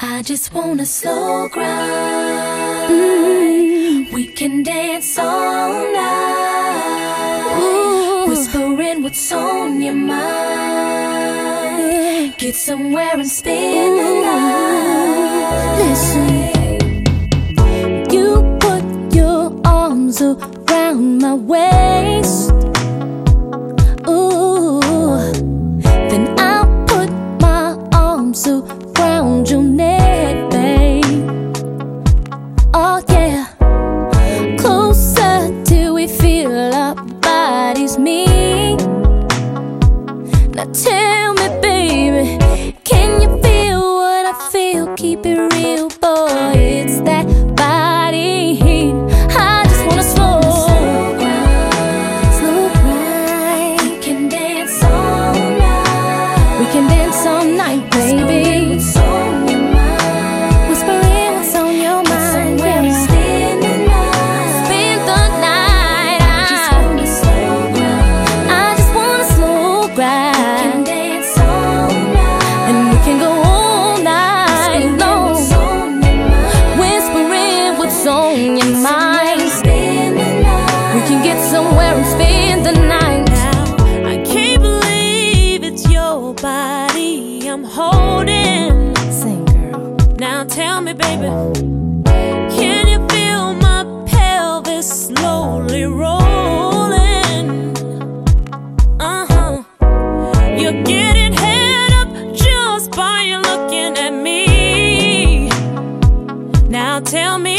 I just wanna slow grind. We can dance all night. Whispering what's on your mind. Get somewhere and spend the night. Listen, you put your arms around my waist. Ooh, then I'll put my arms around your neck, babe. Oh yeah, closer till we feel our bodies meet. Now tell me, baby, can you feel what I feel? Keep it real, boy, it's that body heat. I just wanna slow grind. We can dance all night. We can dance all night, baby. What's on your mind? Whispering what's on your mind. Somewhere and spend the night. Spend the night. I just wanna slow grind. I just wanna slow We grind. can dance all night. And we can go all night long. What's on your mind? Whispering what's on your mind. Spend the night. We can get somewhere and spend the night. Now, I can't believe it's your body I'm holding. Sing, girl. Now tell me, baby, can you feel my pelvis slowly rolling? You're getting head up just by looking at me. Now tell me,